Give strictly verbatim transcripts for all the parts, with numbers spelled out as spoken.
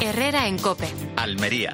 Herrera en COPE. Almería.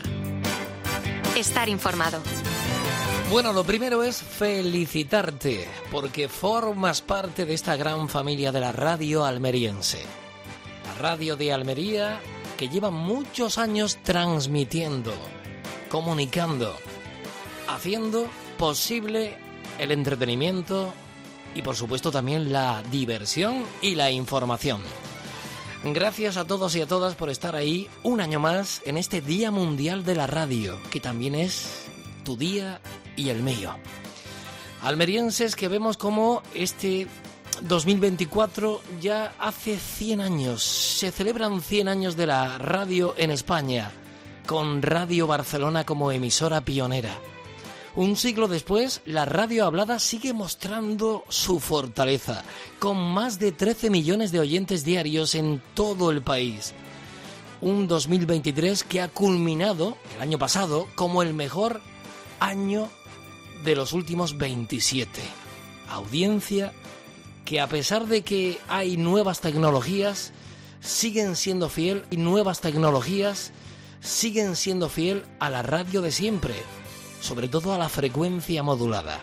Estar informado. Bueno, lo primero es felicitarte, porque formas parte de esta gran familia de la radio almeriense. La radio de Almería, que lleva muchos años transmitiendo, comunicando, haciendo posible el entretenimiento y, por supuesto, también la diversión y la información. Gracias a todos y a todas por estar ahí un año más en este Día Mundial de la Radio, que también es tu día y el mío. Almerienses que vemos como este dos mil veinticuatro ya hace cien años, se celebran cien años de la radio en España, con Radio Barcelona como emisora pionera. Un siglo después, la radio hablada sigue mostrando su fortaleza, con más de trece millones de oyentes diarios en todo el país. Un dos mil veintitrés que ha culminado el año pasado como el mejor año de los últimos veintisiete. Audiencia que, a pesar de que hay nuevas tecnologías, siguen siendo fiel y nuevas tecnologías siguen siendo fiel a la radio de siempre, sobre todo a la frecuencia modulada.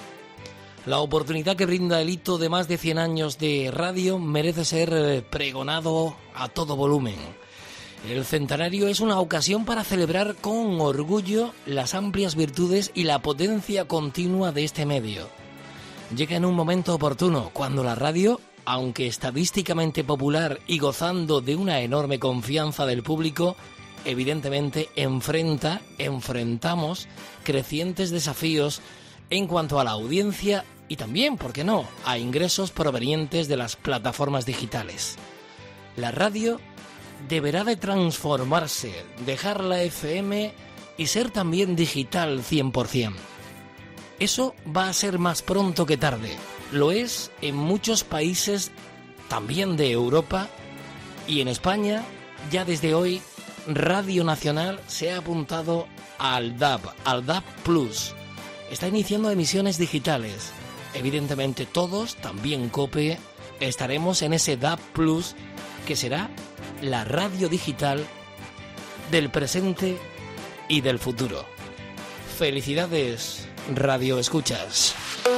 La oportunidad que brinda el hito de más de cien años de radio merece ser pregonado a todo volumen. El centenario es una ocasión para celebrar con orgullo las amplias virtudes y la potencia continua de este medio. Llega en un momento oportuno, cuando la radio, aunque estadísticamente popular y gozando de una enorme confianza del público, evidentemente enfrenta, enfrentamos crecientes desafíos en cuanto a la audiencia y también, ¿por qué no?, a ingresos provenientes de las plataformas digitales. La radio deberá de transformarse, dejar la F M y ser también digital cien por ciento. Eso va a ser más pronto que tarde. Lo es en muchos países también de Europa, y en España ya desde hoy Radio Nacional se ha apuntado al D A B, al D A B Plus. Está iniciando emisiones digitales. Evidentemente todos, también COPE, estaremos en ese D A B Plus, que será la radio digital del presente y del futuro. Felicidades, Radio Escuchas.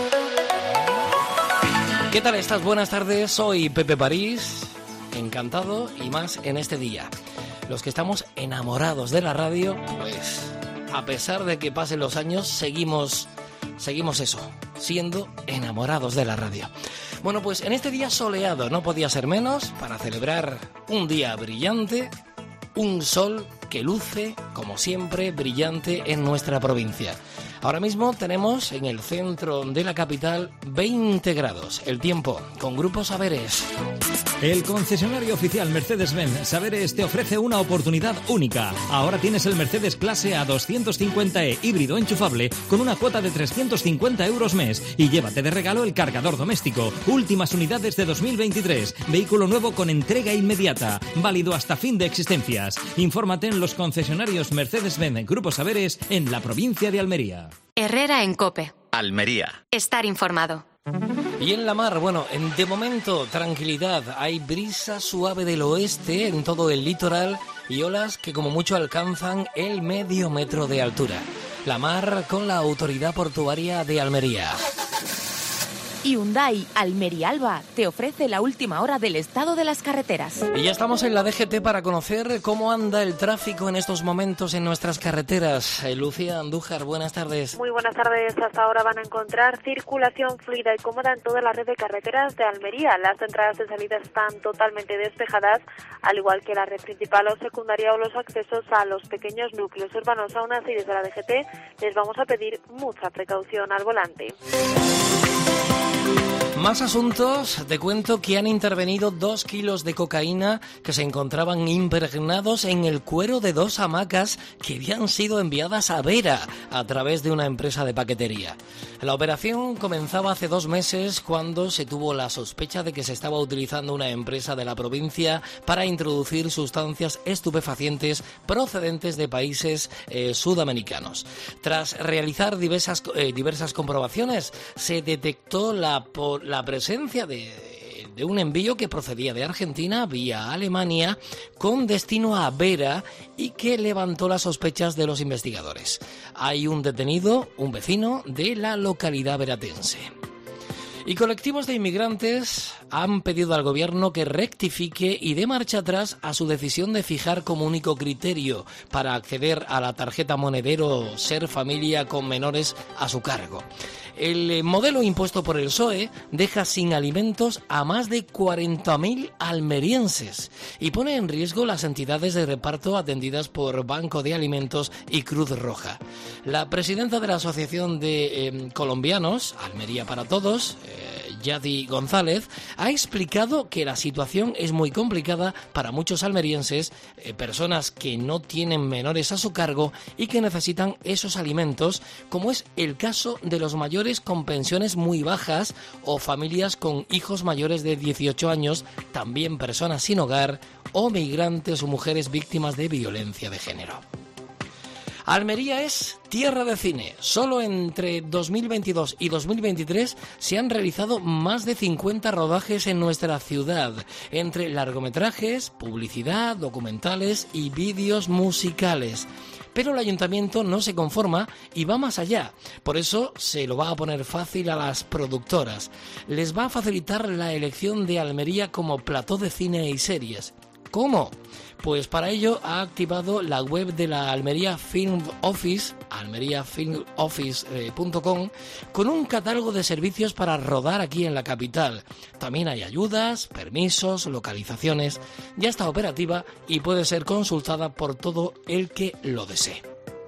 ¿Qué tal estás? Buenas tardes, soy Pepe París, encantado y más en este día. Los que estamos enamorados de la radio, pues a pesar de que pasen los años, seguimos, seguimos eso, siendo enamorados de la radio. Bueno, pues en este día soleado no podía ser menos para celebrar un día brillante, un sol que luce, como siempre, brillante en nuestra provincia. Ahora mismo tenemos en el centro de la capital veinte grados. El tiempo con Grupo Saberes. El concesionario oficial Mercedes-Benz Saberes te ofrece una oportunidad única. Ahora tienes el Mercedes Clase A doscientos cincuenta e híbrido enchufable con una cuota de trescientos cincuenta euros mes y llévate de regalo el cargador doméstico. Últimas unidades de dos mil veintitrés. Vehículo nuevo con entrega inmediata. Válido hasta fin de existencias. Infórmate en los concesionarios Mercedes-Benz Grupo Saberes en la provincia de Almería. Herrera en COPE. Almería. Estar informado. Y en la mar, bueno, en, de momento, tranquilidad. Hay brisa suave del oeste en todo el litoral y olas que como mucho alcanzan el medio metro de altura. La mar con la Autoridad Portuaria de Almería. Hyundai Almería Alba te ofrece la última hora del estado de las carreteras. Y ya estamos en la D G T para conocer cómo anda el tráfico en estos momentos en nuestras carreteras. Eh, Lucía Andújar, buenas tardes. Muy buenas tardes. Hasta ahora van a encontrar circulación fluida y cómoda en toda la red de carreteras de Almería. Las entradas de salida están totalmente despejadas, al igual que la red principal o secundaria o los accesos a los pequeños núcleos urbanos. Aún así, desde la D G T les vamos a pedir mucha precaución al volante. Más asuntos. Te cuento que han intervenido dos kilos de cocaína que se encontraban impregnados en el cuero de dos hamacas que habían sido enviadas a Vera a través de una empresa de paquetería. La operación comenzaba hace dos meses cuando se tuvo la sospecha de que se estaba utilizando una empresa de la provincia para introducir sustancias estupefacientes procedentes de países eh, sudamericanos. Tras realizar diversas, eh, diversas comprobaciones, se detectó la, la presencia de... de de un envío que procedía de Argentina vía Alemania con destino a Vera y que levantó las sospechas de los investigadores. Hay un detenido, un vecino de la localidad veratense. Y colectivos de inmigrantes han pedido al gobierno que rectifique y dé marcha atrás a su decisión de fijar como único criterio para acceder a la tarjeta monedero ser familia con menores a su cargo. El modelo impuesto por el P S O E deja sin alimentos a más de cuarenta mil almerienses y pone en riesgo las entidades de reparto atendidas por Banco de Alimentos y Cruz Roja. La presidenta de la Asociación de eh, Colombianos, Almería para Todos, eh, Yadi González, ha explicado que la situación es muy complicada para muchos almerienses, eh, personas que no tienen menores a su cargo y que necesitan esos alimentos, como es el caso de los mayores con pensiones muy bajas o familias con hijos mayores de dieciocho años, también personas sin hogar o migrantes o mujeres víctimas de violencia de género. Almería es tierra de cine. Solo entre dos mil veintidós y dos mil veintitrés se han realizado más de cincuenta rodajes en nuestra ciudad, entre largometrajes, publicidad, documentales y vídeos musicales. Pero el ayuntamiento no se conforma y va más allá. Por eso se lo va a poner fácil a las productoras. Les va a facilitar la elección de Almería como plató de cine y series. ¿Cómo? Pues para ello ha activado la web de la Almería Film Office, almería film office punto com, con un catálogo de servicios para rodar aquí en la capital. También hay ayudas, permisos, localizaciones. Ya está operativa y puede ser consultada por todo el que lo desee.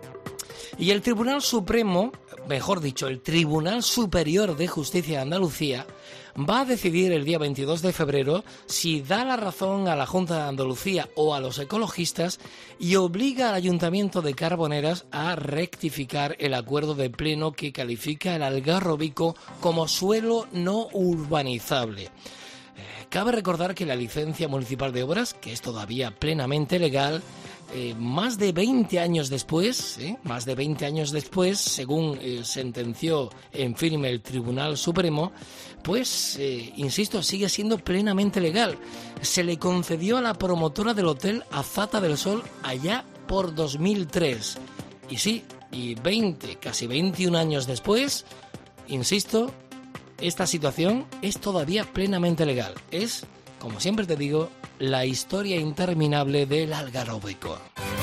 Y el Tribunal Supremo, mejor dicho, el Tribunal Superior de Justicia de Andalucía, va a decidir el día veintidós de febrero si da la razón a la Junta de Andalucía o a los ecologistas y obliga al Ayuntamiento de Carboneras a rectificar el acuerdo de pleno que califica el Algarrobico como suelo no urbanizable. Eh, cabe recordar que la licencia municipal de obras, que es todavía plenamente legal, Eh, más de veinte años después, ¿eh? más de veinte años después, según eh, sentenció en firme el Tribunal Supremo, pues, eh, insisto, sigue siendo plenamente legal. Se le concedió a la promotora del hotel Azata del Sol allá por dos mil tres. Y sí, y veinte, casi veintiún años después, insisto, esta situación es todavía plenamente legal. Es, como siempre te digo, la historia interminable del Algarrobico.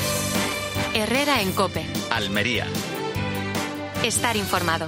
Herrera en COPE. Almería. Estar informado.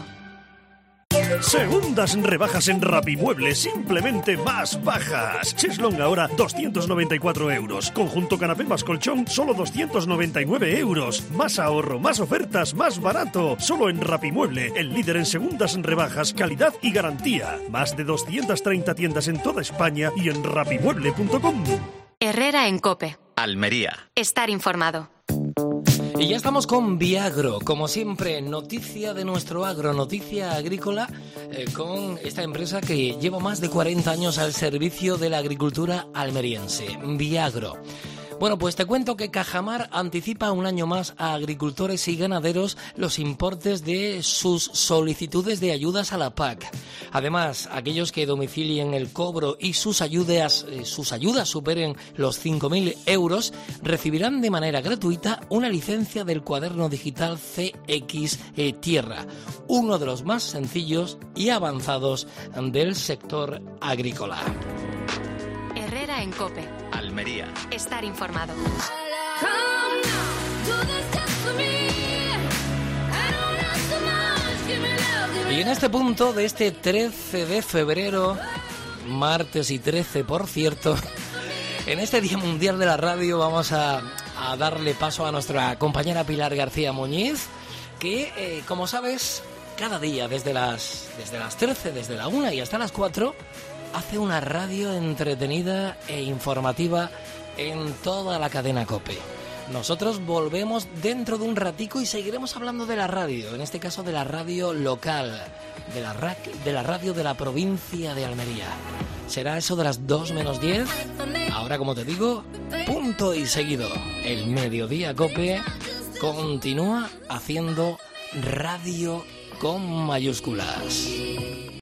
Segundas rebajas en Rapimueble, simplemente más bajas. Cheslong ahora doscientos noventa y cuatro euros. Conjunto canapé más colchón, solo doscientos noventa y nueve euros. Más ahorro, más ofertas, más barato. Solo en Rapimueble, el líder en segundas rebajas, calidad y garantía. Más de doscientas treinta tiendas en toda España y en rapimueble punto com. Herrera en COPE. Almería. Estar informado. Y ya estamos con Viagro, como siempre, noticia de nuestro agro, noticia agrícola, eh, con esta empresa que lleva más de cuarenta años al servicio de la agricultura almeriense, Viagro. Bueno, pues te cuento que Cajamar anticipa un año más a agricultores y ganaderos los importes de sus solicitudes de ayudas a la P A C. Además, aquellos que domicilien el cobro y sus ayudas, eh, sus ayudas superen los cinco mil euros, recibirán de manera gratuita una licencia del cuaderno digital C X eh, Tierra, uno de los más sencillos y avanzados del sector agrícola. Herrera en COPE. Almería. Estar informado. Y en este punto de este trece de febrero, martes y trece por cierto, en este Día Mundial de la Radio vamos a, a darle paso a nuestra compañera Pilar García Muñiz, que eh, como sabes, cada día desde las, desde las trece, desde la una y hasta las cuatro, hace una radio entretenida e informativa en toda la cadena COPE. Nosotros volvemos dentro de un ratico y seguiremos hablando de la radio, en este caso de la radio local, de la, ra- de la radio de la provincia de Almería. Será eso de las dos menos diez. Ahora, como te digo, punto y seguido. El Mediodía COPE continúa haciendo radio con mayúsculas.